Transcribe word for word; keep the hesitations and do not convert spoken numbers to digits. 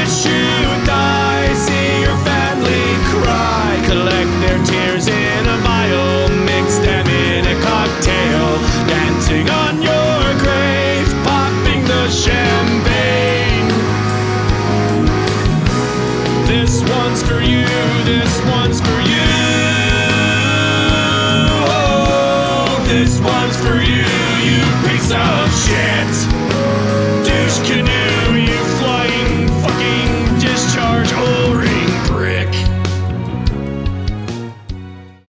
watch you die, see your family cry, collect their tears in a vial, mix them in a cocktail, dancing on your grave, popping the champagne. This one's for you, this one's for you. Oh, this one's for you, you piece of shit.